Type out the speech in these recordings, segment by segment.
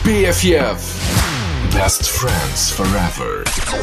BFF Best Friends Forever.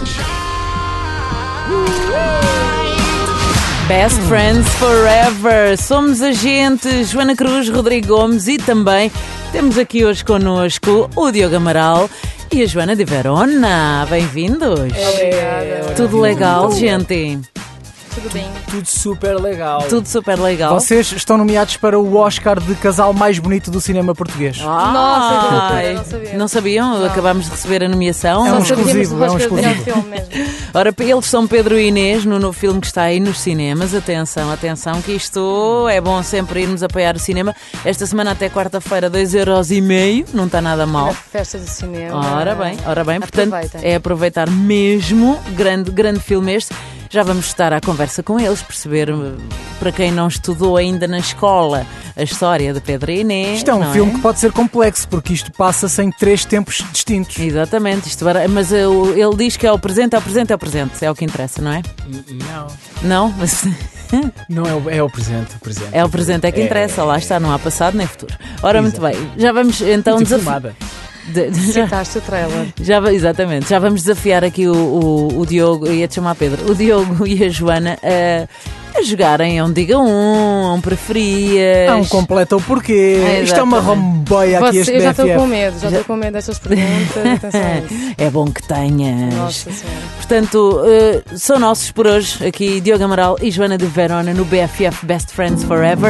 Best Friends Forever. Somos a gente, Joana Cruz, Rodrigo Gomes e também temos aqui hoje connosco o Diogo Amaral e a Joana de Verona. Bem-vindos. Obrigada. Tudo legal, gente? Tudo bem. Tudo super legal. Tudo super legal. Vocês estão nomeados para o Oscar de casal mais bonito do cinema português. Ai, não sabia. Não sabiam? Não. Acabámos de receber a nomeação. É um Só sabíamos exclusivo, do é um Oscar de exclusivo. filme mesmo. Ora, eles são Pedro e Inês no novo filme que está aí nos cinemas. Atenção, atenção, que isto é bom sempre irmos apoiar o cinema. Esta semana até quarta-feira, 2,5€, não está nada mal. Na festa do cinema. Ora bem, portanto Aproveitem. é aproveitar mesmo, grande filme este. Já vamos estar à conversa com eles, perceber, para quem não estudou ainda na escola, a história de Pedro e Inês. Isto é um não filme que pode ser complexo, porque isto passa-se em 3 tempos distintos. Exatamente, mas ele diz que é o presente, é o que interessa, não é? Não. Não? Mas Não é o presente. é o presente, é que interessa, lá está, não há passado nem futuro. Ora, muito Exato. bem, já vamos então Filmada. Citaste o trailer. Exatamente, já vamos desafiar aqui o Diogo, ia-te chamar Pedro, o Diogo e a Joana a jogarem a um Diga um Preferias. Não completa o porquê. Isto é uma exatamente. romboia aqui, este Eu já estou BFF. com medo, destas perguntas. Atenção a isso. É bom que tenhas. Nossa Senhora. Portanto, são nossos por hoje, aqui Diogo Amaral e Joana de Verona no BFF Best Friends Forever.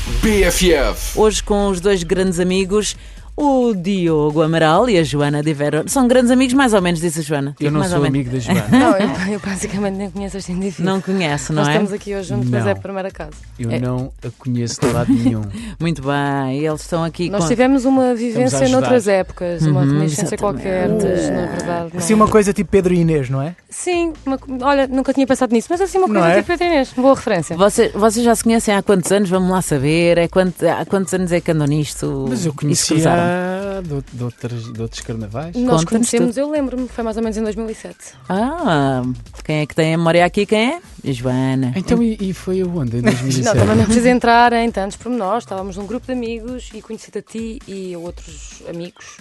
BFF Hoje com os dois grandes amigos, o Diogo Amaral e a Joana de Verona. São grandes amigos, mais ou menos, disse a Joana. Eu não mais sou ou menos. amigo da Joana. Não, eu basicamente nem conheço este indivíduo. Não conhece, não Nós é? estamos aqui hoje juntos, mas Não. é a primeira casa. Eu É. não a conheço de lado nenhum. Muito bem, eles estão aqui Nós com... tivemos uma Estamos a vivência ajudar. noutras épocas, uma reminiscência exatamente. qualquer, mas na verdade não. Assim, uma coisa tipo Pedro e Inês, não é? Sim, olha, nunca tinha pensado nisso, mas assim uma Não coisa é? tipo Pedro Inês, boa referência. Vocês já se conhecem há quantos anos? Vamos lá saber. Há quantos anos é que andam nisto? Mas eu E se conhecia cruzaram? de outros carnavais. Nós Conta-nos conhecemos, eu lembro-me, foi mais ou menos em 2007. Quem é que tem a memória aqui? Quem é? A Joana. Então, e foi aonde? Em Não, 2007? também não precisa entrar em tantos pormenores. Estávamos num grupo de amigos e conheci-te a ti e a outros amigos,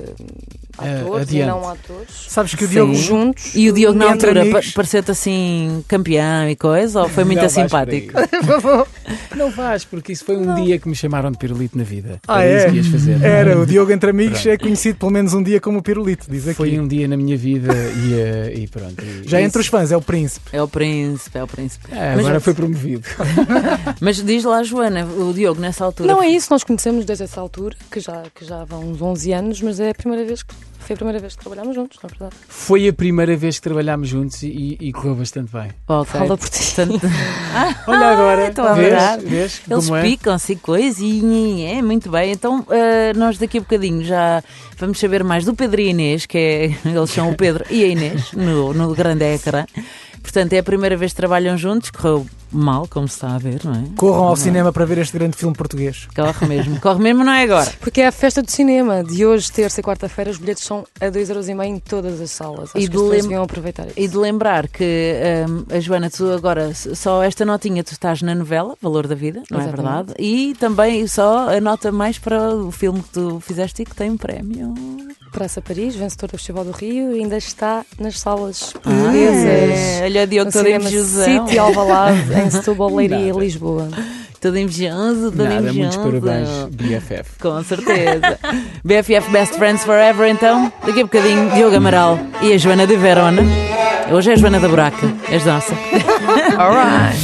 atores e adiante. não atores, Sabes que o Sim. Diogo... juntos. E o Diogo na Entre altura amigos. pareceu-te assim campeão e coisa? Ou foi muito Não vais simpático? por aí. Não vais, porque isso foi um dia que me chamaram de pirulito na vida. Ah, Era isso que ias fazer. não é? Era, o Diogo entre amigos Pronto. é conhecido pelo menos um dia como o pirulito, diz aqui. Foi um dia na minha vida e pronto. Já entre os fãs, é o príncipe. É o príncipe. Mas- Agora foi promovido. Mas diz lá, Joana, o Diogo nessa altura. Não é isso, nós conhecemos desde essa altura, que já vão uns 11 anos, mas foi a primeira vez que trabalhámos juntos, na verdade. Foi a primeira vez que trabalhámos juntos e correu bastante bem. Ok. Fala por ti. Portanto, Olha agora, estou a adorar. vês eles como é? picam-se e coisinha, é muito bem. Então, nós daqui a bocadinho já vamos saber mais do Pedro e Inês, eles são o Pedro e a Inês, no grande ecrã. Portanto, é a primeira vez que trabalham juntos, correu mal, como se está a ver, não é? Corram ao cinema para ver este grande filme português. Corre mesmo, não é agora. Porque é a festa do cinema. De hoje, terça e quarta-feira, os bilhetes são a 2,5€ em todas as salas. Acho E que as de pessoas lem- deviam aproveitar isso. E de lembrar que a Joana, tu agora, só esta notinha, tu estás na novela Valor da Vida, não é Exatamente. verdade? E também só a nota mais para o filme que tu fizeste e que tem um prémio. Praça Paris, vencedor do Festival do Rio, e ainda está nas salas portuguesas. Olha o Diogo No todo cinema invejosão. City Alvalade, em Setúbal, Leiria e Nada. Lisboa. Todo invejoso, todo Nada, invejoso. muitos parabéns, BFF. Com certeza. BFF Best Friends Forever, então. Daqui a bocadinho, Diogo Amaral e a Joana de Verona. Hoje é a Joana da Buraca, és nossa. Alright.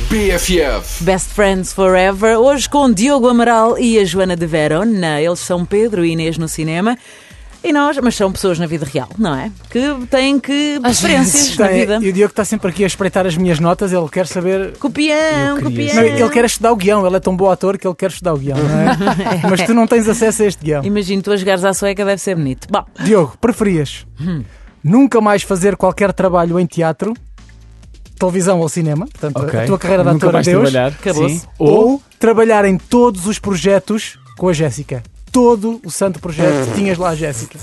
BFF Best Friends Forever. Hoje com Diogo Amaral e a Joana de Verona. Eles são Pedro e Inês no cinema. E nós, mas são pessoas na vida real, não é? Que têm que preferências na vida. E o Diogo está sempre aqui a espreitar as minhas notas, ele quer saber... Copião. Não, ele quer estudar o guião, ele é tão bom ator que ele quer estudar o guião, não é? Mas tu não tens acesso a este guião. Imagino, tu a jogares à sueca deve ser bonito. Bom, Diogo, preferias nunca mais fazer qualquer trabalho em teatro, televisão ou cinema, portanto Ok. a tua carreira de Nunca ator mais adeus, trabalhar. Acabou-se. Sim. ou trabalhar em todos os projetos com a Jéssica. Todo o santo projeto tinhas lá a Jéssica.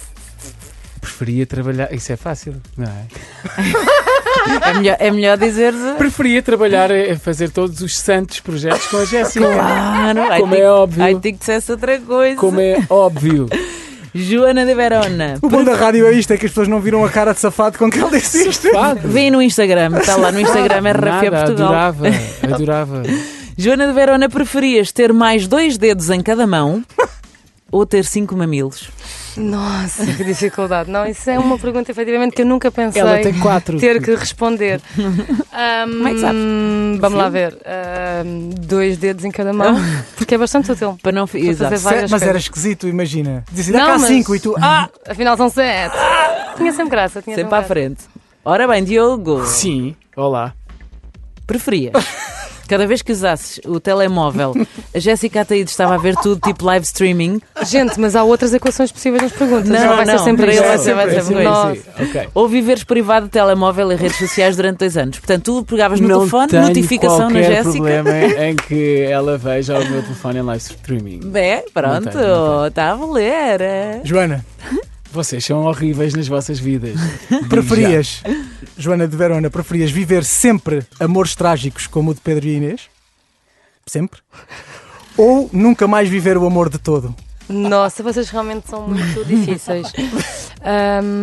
Preferia trabalhar... Isso é fácil, não é? é melhor dizer. Preferia trabalhar a fazer todos os santos projetos com a Jéssica. Claro, Como é óbvio. Ai, tem que dissesse outra coisa. Como é óbvio. Joana de Verona. O bom da rádio é isto, é que as pessoas não viram a cara de safado com que ele disse isto. Vem no Instagram, está lá no Instagram, RFA Portugal. Adorava. Joana de Verona, preferias ter mais 2 dedos em cada mão ou ter 5 mamilos? Nossa, que dificuldade. Não, isso é uma pergunta efetivamente que eu nunca pensei Ela tem 4. ter que responder. Como é que sabes? Vamos lá ver. 2 dedos em cada mão, porque é bastante útil. Para não fazer exato. várias Mas era coisas. esquisito, imagina. Dizia, dá Não, cá mas- 5 e tu. Afinal são 7. Tinha sempre graça. Tinha Sempre à graça. frente. Ora bem, Diogo, Sim, olá. preferias? Cada vez que usasses o telemóvel, a Jéssica Ataíde estava a ver tudo tipo live streaming, Gente, mas há outras equações possíveis nas perguntas. Não, vai não, ser sempre para isto. ele vai ser sempre Nossa. isso. Ok. ou viveres privado de telemóvel e redes sociais durante 2 anos. Portanto, tu pegavas no Não telefone, tenho notificação na qualquer Jéssica. problema em que ela veja o meu telefone em live streaming. Bem, pronto, Não tenho. está a valer. Joana, Vocês são horríveis nas vossas vidas. preferias, Joana de Verona, preferias viver sempre amores trágicos como o de Pedro e Inês? Sempre? Ou nunca mais viver o amor de todo? Nossa, vocês realmente são muito difíceis. É a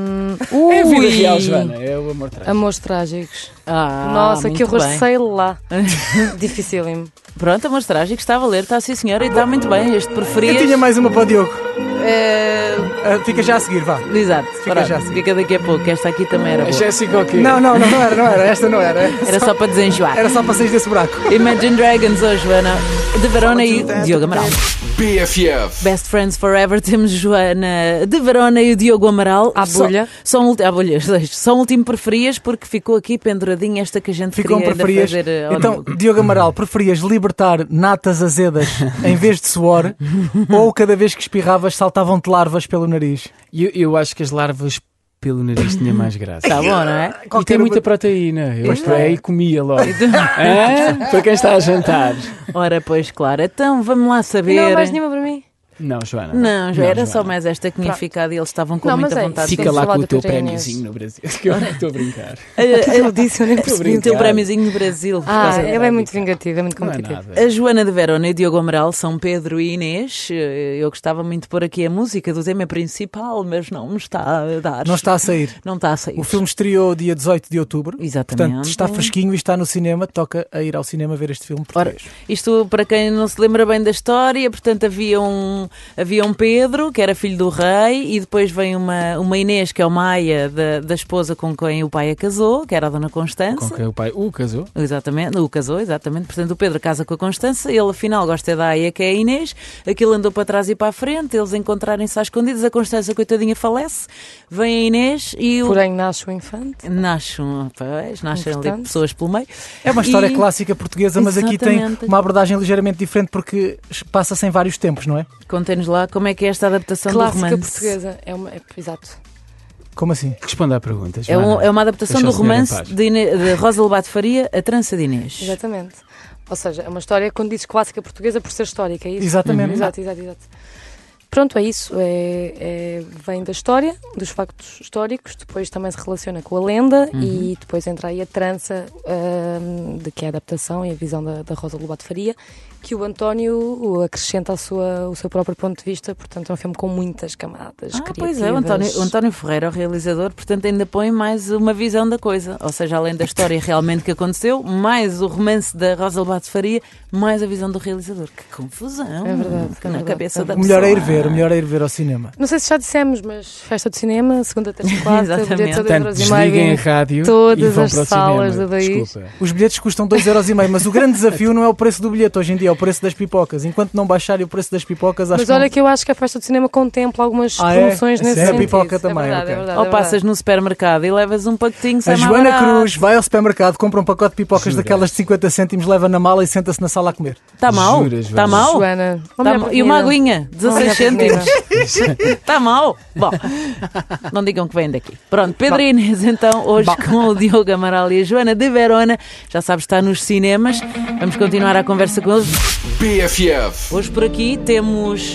vida Ui. real, Joana. É o amor trágico. Amores trágicos. Ah, Nossa, que muito horror, bem. sei lá. Dificílimo. Pronto, amores trágicos, está a valer, está sim senhora, e está muito bem. Este Eu preferias. tinha mais uma para o Diogo. Eh, Fica já a seguir, vá. Exato, Fica pronto, já assim. fica daqui a pouco. Esta aqui também era A boa. Jéssica o quê? Não era. Esta não era. Era só para desenjoar. Era só para sair desse buraco. Imagine Dragons hoje, Joana de Verona e Diogo Amaral. BFF. Best Friends Forever, temos Joana de Verona e o Diogo Amaral. À bolha. Só um último preferias, porque ficou aqui penduradinha esta que a gente Ficam queria ainda preferias. fazer ao Então, Diogo. Diogo Amaral, preferias libertar natas azedas em vez de suor ou cada vez que espirravas saltavam-te larvas pelo nariz? Eu acho que as larvas pelo nariz tinha mais graça. Tá bom, não é? E tem muita proteína. Eu estudei e comia logo. Hã? Para quem está a jantar. Ora, pois, claro. Então, vamos lá E saber. não há mais nenhuma para mim. Não, Joana. Não, já era só Joana. mais esta que tinha Pronto. ficado e eles estavam com Não, muita mas é vontade. isso. Fica lá Vamos com falar o teu da Pedro Inês. prémiozinho no Brasil. Que eu estou a brincar. Ele disse, eu nem percebi. O teu prémiozinho do Brasil. por causa Ele é muito vingativo, é muito Não é competitivo. nada. A Joana de Verona e o Diogo Amaral são Pedro e Inês. Eu gostava muito de pôr aqui a música do tema principal, mas não me está a dar. Não está a sair. Não está a sair. O filme estreou dia 18 de outubro. Exatamente. Portanto, está fresquinho e está no cinema. Toca a ir ao cinema ver este filme Ora, português. isto para quem não se lembra bem da história, portanto havia um Pedro, que era filho do rei, e depois vem uma Inês, que é uma aia da esposa com quem o pai a casou, que era a dona Constança. Com quem o pai casou. Exatamente, o casou, exatamente. Portanto, o Pedro casa com a Constança, ele afinal gosta da Aia, que é a Inês, aquilo andou para trás e para a frente, eles encontrarem-se às escondidas, a Constança, coitadinha, falece, vem a Inês e o... Porém, nasce o infante. Nascem ali Importante. pessoas pelo meio. É uma história E- clássica portuguesa, mas aqui tem Exatamente. uma abordagem ligeiramente diferente porque passa-se em vários tempos, não é? Contem-nos lá como é que é esta adaptação do Clássica romance. portuguesa. Como Exato. assim? Responda à pergunta, É, Joana. é uma adaptação Deixa do o senhor em romance paz. de Rosa Lobato Faria, A Trança de Inês. Exatamente. Ou seja, é uma história, quando dizes clássica portuguesa, por ser histórica, é isso? Exatamente. Exato. Pronto, é isso. Vem da história, dos factos históricos, depois também se relaciona com a lenda e depois entra aí a trança, de que é a adaptação e a visão da Rosa Lobato Faria, que o António acrescenta o seu próprio ponto de vista, portanto é um filme com muitas camadas criativas. Pois é, o António Ferreira, o realizador, portanto ainda põe mais uma visão da coisa, ou seja, além da história realmente que aconteceu, mais o romance da Rosa Lobato Faria, mais a visão do realizador. Que confusão! É verdade, Na verdade. cabeça da O melhor é ir pessoa. ver, o melhor é ir ver ao cinema. Não sei se já dissemos, mas festa de cinema, segunda, terça e quarta, Exatamente. bilhetes a Portanto, 2,5 desliguem a rádio todas e vão as para o salas cinema. do país. Desculpa. Os bilhetes custam 2,5€, mas o grande desafio não é o preço do bilhete hoje em dia, é o preço das pipocas. Enquanto não baixarem o preço das pipocas, acho Mas olha que eu acho que a festa de cinema contempla algumas Ah, é? promoções nesse É a sentido. pipoca também, É verdade, ok. é verdade. Ou é passas verdade. no supermercado e levas um pacotinho a sem mais Joana barato. Cruz vai ao supermercado, compra um pacote de pipocas Jura? daquelas de 50 cêntimos, leva na mala e senta-se na sala a comer. Está mal? Juras, Está Joana? mal? Joana, Tá mal. E uma aguinha, 16 cêntimos. Está mal? Bom, não digam que vem daqui. Pronto, Pedro e Inês, então, hoje com o Diogo Amaral e a Joana de Verona, já sabes, está nos cinemas. Vamos continuar a conversa com eles. BFF. Hoje por aqui temos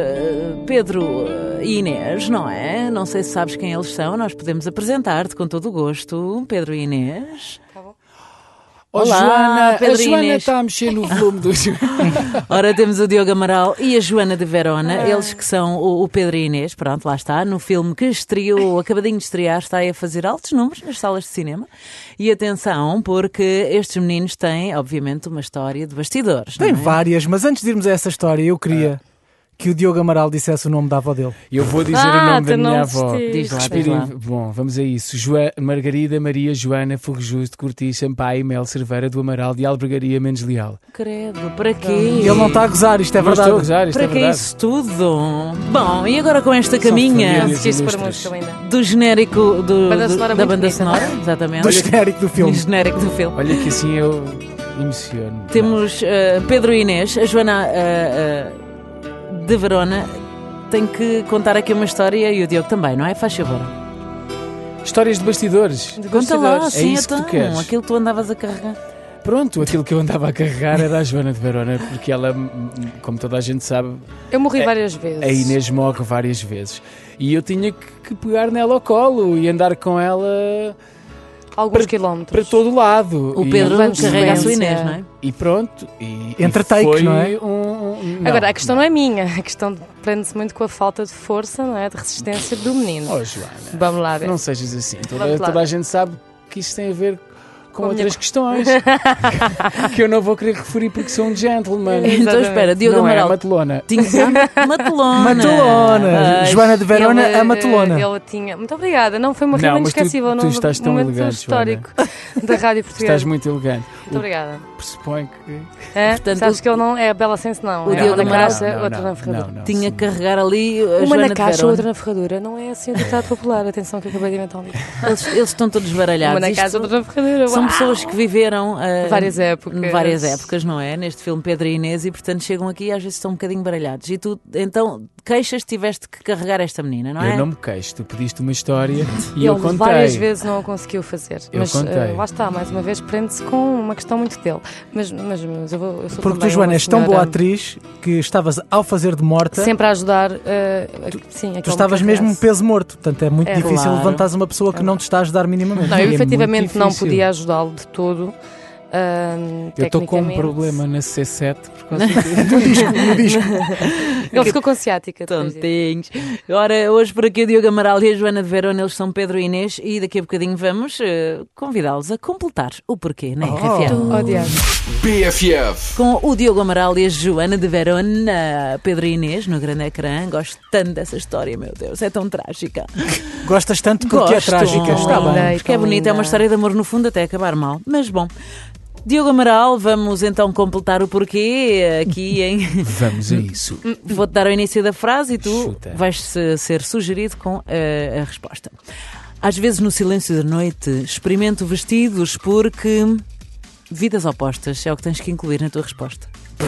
Pedro e Inês, não é? Não sei se sabes quem eles são, nós podemos apresentar-te com todo o gosto. Pedro e Inês. Oh, Olá, Joana, Pedro a Joana Inês. está a mexer no volume do... Ora, temos o Diogo Amaral e a Joana de Verona, eles que são o Pedro e Inês, pronto, lá está, no filme que estreou, acabadinho de estrear, está aí a fazer altos números nas salas de cinema. E atenção, porque estes meninos têm, obviamente, uma história de bastidores. Tem não é? várias, mas antes de irmos a essa história, eu queria que o Diogo Amaral dissesse o nome da avó dele. Eu vou dizer o nome da tu não minha avó. desististe. Diz lá, Respirem. diz lá. Bom, vamos a isso. Margarida Maria Joana Fogo Justo Corti Sampaio Mel Cerveira do Amaral de Albergaria Menos Leal. Credo, para quê? E ele não está a gozar, isto é Não estou a verdade. gozar, isto Para é que verdade. isso tudo? Bom, e agora com esta São caminha famílias. Conseguiste pôr a ilustres. música ainda. do genérico Banda sonora da muito banda bonita. sonora, exatamente. Do genérico do O filme. genérico do filme. Olha que assim eu emociono. Temos Pedro e Inês, a Joana de Verona tem que contar aqui uma história e o Diogo também, não é? Faz favor. Histórias de bastidores. De Conta lá, bastidores. sim, isso que tu então, queres. aquilo que tu andavas a carregar. Pronto, aquilo que eu andava a carregar era a Joana de Verona, porque ela, como toda a gente sabe, Eu morri várias vezes. a Inês morre várias vezes. E eu tinha que pegar nela ao colo e andar com ela Alguns quilómetros. para todo lado. O E- Pedro Vamos carrega a sua sequência. Inês, não é? E pronto. E Entre e takes, foi não é? não, Agora, a questão não é minha. A questão prende-se muito com a falta de força, não é? De resistência do menino. Oh, Joana, Vamos lá ver. não sejas assim. Vamos lá. Toda a gente sabe que isto tem a ver com Com a minha outras questões que eu não vou querer referir porque sou um gentleman. Então Exatamente. espera, Diogo Não é Amaral. matelona. Tinha Matelona. Matelona. Ai, Joana de Verona, a Matelona. Ele tinha... Muito obrigada. Não, foi uma Não, rima mas tu inesquecível. estás num tão momento elegante, histórico da Rádio Portuguesa. Estás muito elegante. Muito obrigada. Pressuponho que... É? Portanto, Sabes que ele não é a Bela Sense, não. o É Diogo uma na Amaral- caixa, outra na ferradura. Tinha que carregar ali a Uma Joana na de caixa, Verona. outra na ferradura. Não é assim o ditado popular. Atenção que eu acabei de inventar um ditado. Eles estão todos baralhados. Uma na Isto caixa, outra na ferradura. São Uau! pessoas que viveram Várias épocas. várias épocas, não é? Neste filme Pedro e Inês, e portanto chegam aqui e às vezes estão um bocadinho baralhados. E tu, então, queixas, tiveste que carregar esta menina, não é? Eu não me queixo, tu pediste uma história e Ele eu contei. várias vezes não o conseguiu fazer. Eu Mas contei. lá está, mais uma vez prende-se com uma questão muito dele. Mas eu sou Porque tu, também Joana, uma és tão boa senhora atriz que estavas ao fazer de morta, sempre a ajudar. Sim, tu estavas mesmo um peso morto. Portanto, é muito É, difícil claro. levantares uma pessoa que não te está a ajudar minimamente. Não, eu É efetivamente muito não difícil. podia ajudá-lo de todo. Eu estou com um tecnicamente. problema na C7 por causa disso. No disco. Ele ficou com ciática. depois disso. Tontinhos. Ora, hoje por aqui o Diogo Amaral e a Joana de Verona, eles são Pedro e Inês, e daqui a bocadinho vamos convidá-los a completar o porquê na RFM. Oh, Diabo. BFF. Com o Diogo Amaral e a Joana de Verona, Pedro e Inês no grande ecrã. Gosto tanto dessa história, meu Deus, é tão trágica. Gostas tanto porque é Gosto. trágica. Está Linda. bem. Porque é bonita, é uma história de amor no fundo até acabar mal. Mas bom, Diogo Amaral, vamos então completar o porquê aqui em... Vamos a isso. Vou-te dar o início da frase e tu Chuta. vais ser sugerido com a resposta. Às vezes no silêncio da noite experimento vestidos porque... Vidas opostas é o que tens que incluir na tua resposta.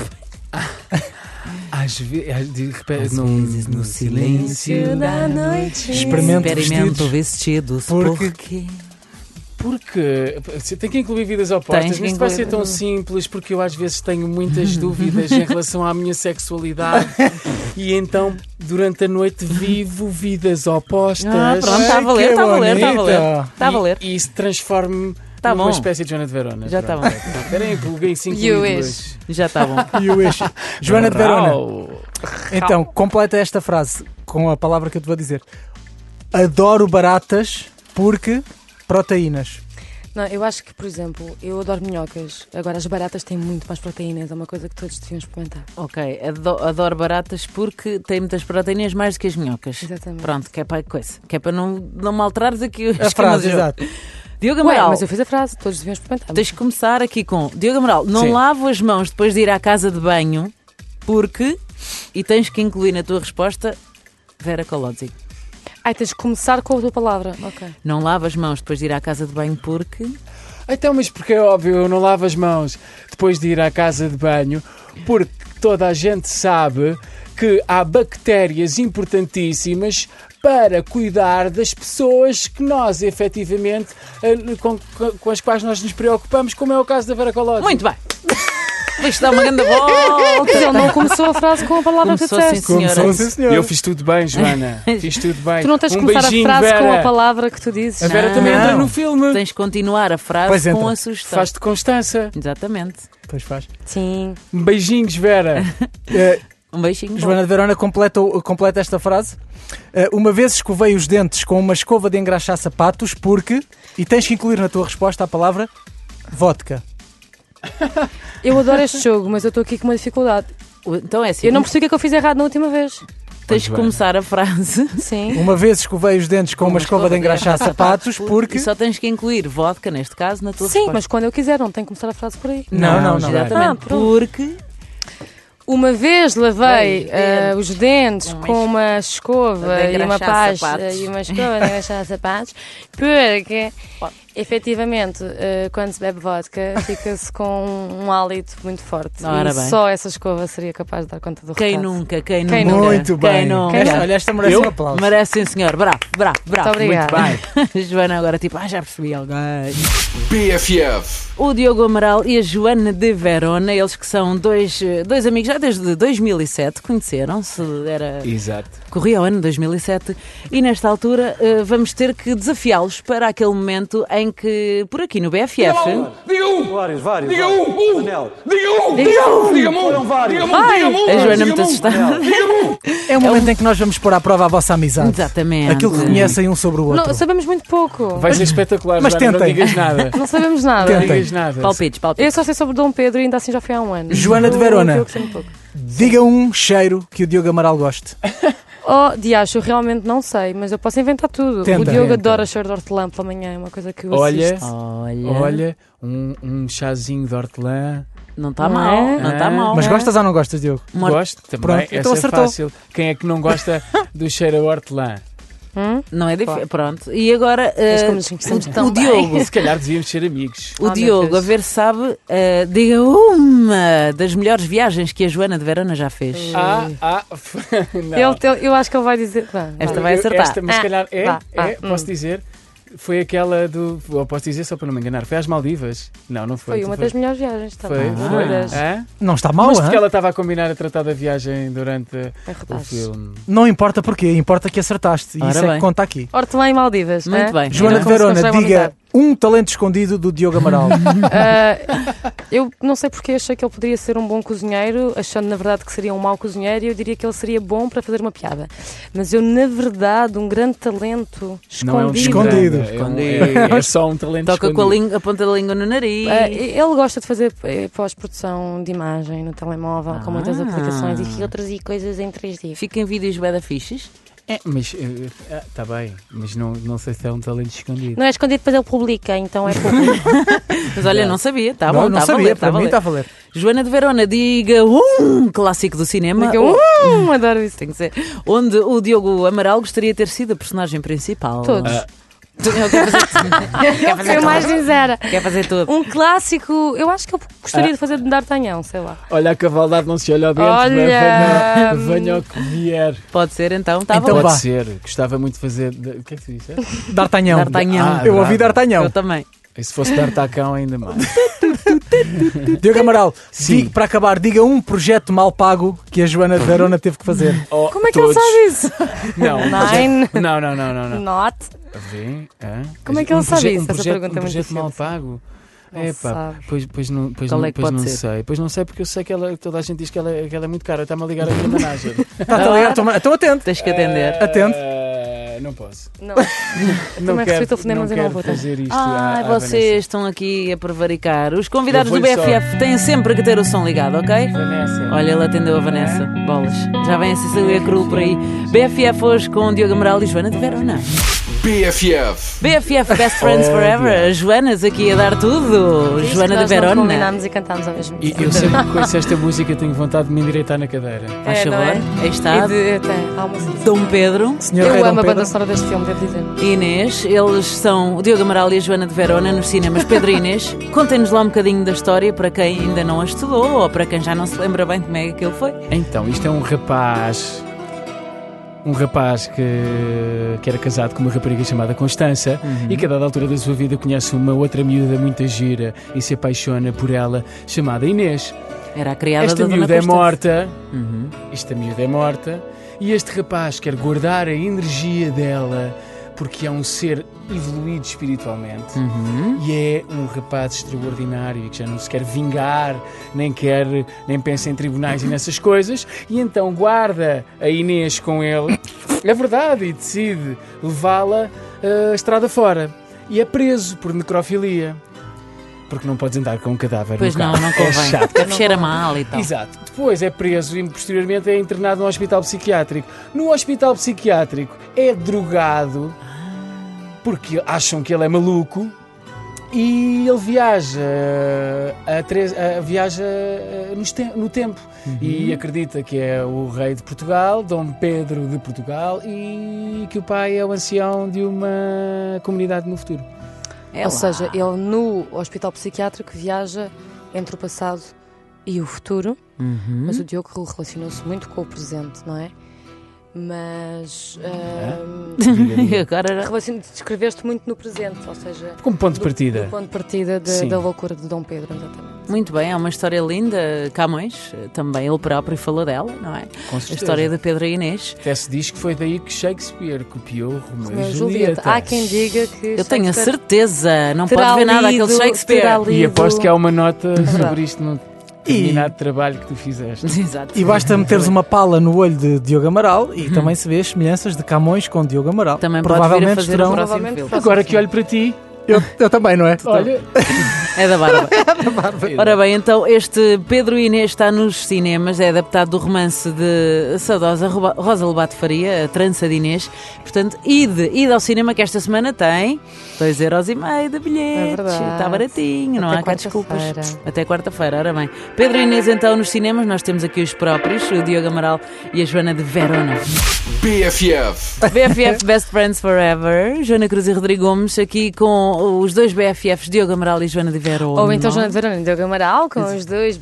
Às vezes, no silêncio da noite. Experimento Experimento vestidos. vestidos Porque- porque... Porque você tem que incluir vidas opostas, Tens que mas isto vai incluir. ser tão simples porque eu às vezes tenho muitas dúvidas em relação à minha sexualidade e então durante a noite vivo vidas opostas. Ah, pronto, está a Ai, valer, que está a valer, está a bonita. valer. Está a valer. E isso transforma-me Tá numa bom. espécie de Joana de Verona. Já está Pronto. bom. Espera aí, pluguei 5 You ídolos. wish. Já está bom. E o eixo. Joana de Verona. Rau. Então, completa esta frase com a palavra que eu te vou dizer. Adoro baratas porque proteínas. Não, eu acho que, por exemplo, eu adoro minhocas. Agora, as baratas têm muito mais proteínas. É uma coisa que todos deviam experimentar. Ok, adoro baratas porque tem muitas proteínas mais do que as minhocas. Exatamente. Pronto, que é para coisa. Que é para não me alterares aqui os A frase, esquemas do jogo. exato. Diogo Ué, Amaral, mas eu fiz a frase. Todos deviam experimentar. tens de começar aqui com Diogo Amaral, não Sim. lavo as mãos depois de ir à casa de banho porque... E tens que incluir na tua resposta Vera Colodzi. Ai, tens de começar com a tua palavra. Ok. Não lavo as mãos depois de ir à casa de banho porque... Então, mas porque é óbvio, eu não lavo as mãos depois de ir à casa de banho, porque toda a gente sabe que há bactérias importantíssimas para cuidar das pessoas que nós, efetivamente, com as quais nós nos preocupamos, como é o caso da Vera Colodzi. Muito bem. Depois dá uma grande volta. Mas ele não começou a frase com a palavra que tu Começou, sim, disseste. senhora. Começou, sim, senhor. Eu fiz tudo bem, Joana. Fiz tudo bem. Tu não tens de Um começar beijinho, a frase com Vera. a palavra que tu dizes. A Vera Não. também entra Não. no filme. Tens de continuar a frase Pois entra. com a sugestão. Faz de Constança. Exatamente. Pois faz. Sim. Beijinhos, Vera. Um beijinho. Joana de Verona completa esta frase. Uma vez escovei os dentes com uma escova de engraxar sapatos porque... E tens que incluir na tua resposta a palavra vodka. Eu adoro este jogo, mas eu estou aqui com uma dificuldade. Então é assim. Eu não percebi o que é que eu fiz errado na última vez. Tens de começar a frase. Sim. Uma vez escovei os dentes com uma escova de engraxar sapatos porque... E só tens que incluir vodka, neste caso, na tua Sim, resposta. mas quando eu quiser, não tenho que começar a frase por aí. Não. Exatamente. Ah, pronto. Porque Uma vez lavei Os os dentes com uma escova de e uma engraxar pasta sapatos. e uma escova de engraxar sapatos, porque efetivamente quando se bebe vodka fica-se com um hálito muito forte. Ora E bem. só essa escova seria capaz de dar conta do quem recado. nunca, Quem nunca. nunca? Muito bem. Quem nunca? Olha, esta merece um aplauso. Merece, sim, senhor. Bravo. Muito obrigada. Bem. Joana agora tipo, já percebi alguém. BFF. O Diogo Amaral e a Joana de Verona, eles que são dois amigos já desde 2007, conheceram-se, Exato. corria o ano 2007, e nesta altura vamos ter que desafiá-los para aquele momento em que, por aqui no BFF... Diga um! Vários. Diga um! Manel. Diga um! Diga-me um! Foram vários. Diga-me um! Diga-me um! A Joana Diga-me muito um! assustada. Diga-me um! É o momento em que nós vamos pôr à prova a vossa amizade. Exatamente. Aquilo que conhecem um sobre o outro. Não, sabemos muito pouco. Vai ser espetacular, Mas Joana, não tentem. digas nada. Não sabemos nada. Não Tentem. digas nada. Palpites. Eu só sei sobre Dom Pedro e ainda assim já foi há um ano. Joana de Verona. Eu gostei muito pouco. Diga um cheiro que o Diogo Amaral goste. Oh, Diacho, eu realmente não sei, mas eu posso inventar tudo. Tenta. O Diogo Tenta. adora cheiro de hortelã pela manhã, é uma coisa que eu Olha, assisto. Olha, um chazinho de hortelã. não está Não mal, é? não está mal. Mas gostas ou não gostas, Diogo? Gosto também. Pronto, Essa então é acertou. fácil. Quem é que não gosta do cheiro a hortelã? Não é difícil. Pronto. E agora como nos conhecemos tão o bem. Diogo. Se calhar devíamos ser amigos. O Oh, meu Diogo, Deus. a ver se sabe, diga uma das melhores viagens que a Joana de Verona já fez. Não. Eu acho que ele vai dizer. Vá, Esta vá. vai acertar. Esta, mas se calhar é, vá. posso dizer. Foi aquela do. Ou posso dizer só para não me enganar. Foi às Maldivas? Não foi. Foi uma das melhores viagens também. Foi. Uma das. Hã? Não está mal, Mas hã? porque ela estava a combinar a tratar da viagem durante É o rodagem. filme. Não importa porquê, importa que acertaste. E Ora isso é bem. que conta aqui. Hortelã e Maldivas. Muito hã? bem. Joana de Como se Verona, consegue diga montar. um talento escondido do Diogo Amaral. Eu não sei porque achei que ele poderia ser um bom cozinheiro, achando na verdade que seria um mau cozinheiro, e eu diria que ele seria bom para fazer uma piada. Mas eu, na verdade, um grande talento Não é um escondido. Escondido. É só um talento Toca com escondido. a ponta da língua no nariz. Ele gosta de fazer pós-produção de imagem no telemóvel, com muitas Ah. aplicações e filtros e coisas em 3D. Fica em vídeos bué da fiches. Mas está bem, mas não sei se é um talento escondido. Não é escondido, depois ele publica, então é público. Mas olha, não sabia. Está não, bom, não está a sabia, valer, para mim está a valer. Joana de Verona, diga um clássico do cinema. Diga, adoro isso. Tem que ser. Onde o Diogo Amaral gostaria de ter sido a personagem principal. Todos. Ele quer fazer tudo. Quer fazer Ser tudo. mais sincera. Quer fazer tudo. Um clássico, eu acho que eu gostaria de fazer de D'Artagnan, sei lá. Olha, a cavaldade não se olha ao dente, Olha, venha o que vier. Pode ser então, está Então bom. vá. Pode ser, gostava muito de fazer. O que é que tu disseste? D'Artagnan. D'Artagnan. Eu ouvi D'Artagnan. Eu também. E se fosse dar tacão, ainda mais. Diogo Amaral, Sim. para acabar, diga um projeto mal pago que a Joana de Verona teve que fazer. Oh, como é que todos. ele sabe isso? Não, Nine. não. Not. Vê? Hã? Como é que ele sabe projeto- isso? Essa projeto, pergunta é muito projeto mal difícil. pago? Não É sabe. pois não, Qual é que pode não ser? sei. Pois não sei porque eu sei que toda a gente diz que ela é muito cara. Está-me a ligar aqui a manager. Está a ligar? Estou atento. Tens que atender. Atento. Não posso. Não. Não Também recebi telefonemas e não quero vou ter. fazer isto Ai, à vocês estão aqui a prevaricar. Os convidados Eu do vou-lhe BFF têm sempre que ter o som ligado, ok? Vanessa. Olha, ele atendeu a Vanessa. Bolas. Já vem a Cecília Cruel por aí. BFF hoje com Diogo Amaral e Joana de Verona. BFF. BFF Best Friends Forever. As Joanas aqui a dar tudo. Joana de Nós não Verona. combinámos e cantámos ao mesmo E tempo. eu sempre que conheço esta música tenho vontade de me endireitar na cadeira. Faz não favor. é? Aí está. E de, tem, há uma sensação. Dom Pedro. Senhor Rei Eu Dom amo a Pedro. banda sonora deste filme, devo dizer. e Inês, eles são o Diogo Amaral e a Joana de Verona nos cinemas. Pedro e Inês, contem-nos lá um bocadinho da história para quem ainda não a estudou ou para quem já não se lembra bem como é que aquilo foi. Então, isto é um rapaz que era casado com uma rapariga chamada Constança e que a dada altura da sua vida conhece uma outra miúda muito gira e se apaixona por ela, chamada Inês. Era a criada Esta da Dona miúda é Constança. morta. Esta miúda é morta. E este rapaz quer guardar a energia dela porque é um ser evoluído espiritualmente. E é um rapaz extraordinário e que já não se quer vingar, nem pensa em tribunais e nessas coisas. E então guarda a Inês com ele. É verdade, e decide levá-la a estrada fora. E é preso por necrofilia. Porque não podes andar com um cadáver Pois no não, carro. não convém. É chato. Deve cheira mal e tal. Exato. Depois é preso e posteriormente é internado num hospital psiquiátrico. No hospital psiquiátrico é drogado porque acham que ele é maluco e ele viaja no tempo e acredita que é o rei de Portugal, Dom Pedro de Portugal, e que o pai é o ancião de uma comunidade no futuro. É Ou lá. seja, ele no hospital psiquiátrico viaja entre o passado e o futuro, mas o Diogo relacionou-se muito com o presente, não é? Mas E agora era... descreveste muito no presente, ou seja, Como ponto de partida. do ponto de partida Sim. da loucura de Dom Pedro, exatamente. Muito bem, é uma história linda. Camões, também ele próprio falou dela, não é? Com A certeza. história de Pedro e Inês. Até se diz que foi daí que Shakespeare copiou Romeu Romeu e e Julieta. Julieta. Há quem diga que Eu tenho a Shakespeare certeza, não terá pode ver nada aquele lido- Shakespeare. terá E lido- aposto que há uma nota Verdade. sobre isto no determinado trabalho que tu fizeste. Exato. E basta meteres uma pala no olho de Diogo Amaral e também se vê as semelhanças de Camões com Diogo Amaral. Também pode vir a Provavelmente fazer o terão... próximo Provavelmente filme. próximo Agora que olho para ti, Eu também, não é? olha, É da Bárbara. Ora bem, então este Pedro e Inês está nos cinemas, é adaptado do romance de saudosa Rosa Lobato Faria, A Trança de Inês. Portanto, ide ao cinema que esta semana tem 2,5€ de bilhete. É verdade. Está baratinho, não Até há cá desculpas. quarta-feira. Até quarta-feira, ora bem. Pedro e Inês então nos cinemas, nós temos aqui os próprios, o Diogo Amaral e a Joana de Verona. BFF. BFF Best Friends Forever, Joana Cruz e Rodrigo Gomes, aqui com os dois BFFs, Diogo Amaral e Joana de Verona. Ou então Joana de Verona e Diogo Amaral, com os dois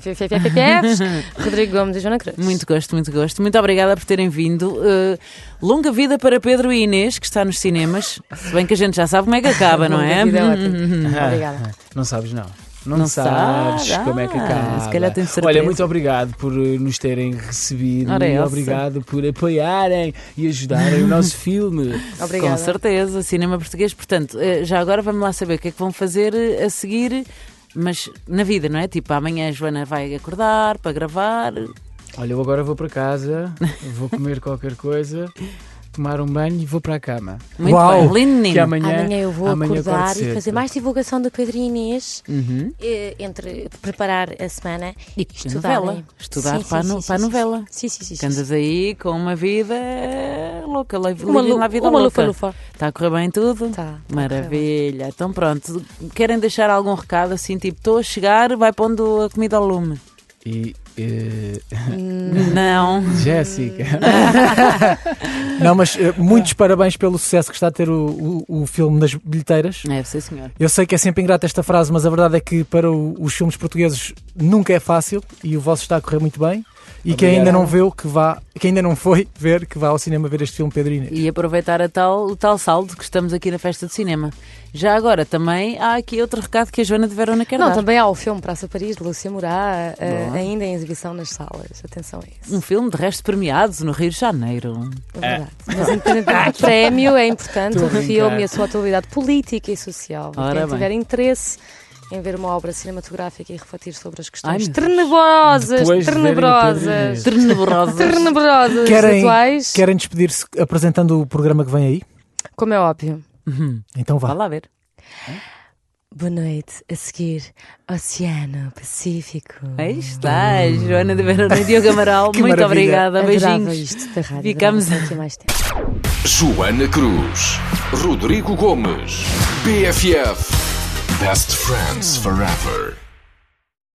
BFFs, Rodrigo Gomes e Joana Cruz. Muito gosto, muito gosto. Muito obrigada por terem vindo. Longa vida para Pedro e Inês, que está nos cinemas. Se bem que a gente já sabe como é que acaba, não é? Longa vida é ótimo. Obrigada. não sabes não. Não sabes sabe? como é que acaba. Se calhar tenho certeza. Olha, muito obrigado por nos terem recebido Ora, e essa. obrigado por apoiarem e ajudarem o nosso filme. Obrigada. Com certeza, cinema português. Portanto, já agora vamos lá saber o que é que vão fazer a seguir, mas na vida, não é? Tipo, amanhã a Joana vai acordar para gravar. Olha, eu agora vou para casa, vou comer qualquer coisa, tomar um banho e vou para a cama. Muito Uau! bem, lindo menino. Que amanhã eu vou amanhã acordar acordo e cedo. fazer mais divulgação do Pedro e Inês, Uhum. entre preparar a semana E estudar. novela. Estudar para a novela. Sim, sim, sim. Que andas aí com uma vida louca, Uma living a vida lufa, louca. lufa. Está a correr bem tudo? Tá. Maravilha. Então pronto, querem deixar algum recado assim, tipo, estou a chegar, vai pondo a comida ao lume? E Não. Jéssica, Não, mas muitos parabéns pelo sucesso que está a ter o filme nas bilheteiras. Deve ser, senhor. Eu sei que é sempre ingrata esta frase, mas a verdade é que para os filmes portugueses nunca é fácil e o vosso está a correr muito bem. E quem ainda não viu, quem ainda não foi ver, que vá ao cinema ver este filme, Pedro e Inês. E aproveitar o tal saldo que estamos aqui na festa de cinema. Já agora também há aqui outro recado que a Joana de Verona quer Não, dar. também há o filme Praça Paris, de Lúcia Moura, ainda em exibição nas salas. Atenção a isso. Um filme de resto premiado no Rio de Janeiro. É verdade. Mas independentemente do prémio, é importante Estou o a brincar. filme e a sua atualidade política e social. Ora Quem bem. tiver interesse em ver uma obra cinematográfica e refletir sobre as Ai, questões meu Deus. tenebrosas, Depois de verem o tenebrosas, Tenebrosas. tenebrosas Querem atuais, despedir-se apresentando o programa que vem aí? como é óbvio. Então Vá vá. lá ver. Boa noite, a seguir, Oceano Pacífico. Aí está, Joana de Verona e Diogo Amaral. Que Muito maravilha. obrigada. Adorava Beijinhos. isto da rádio. Ficamos- adorava aqui mais tempo. Joana Cruz. Rodrigo Gomes. BFF. Best Friends Forever.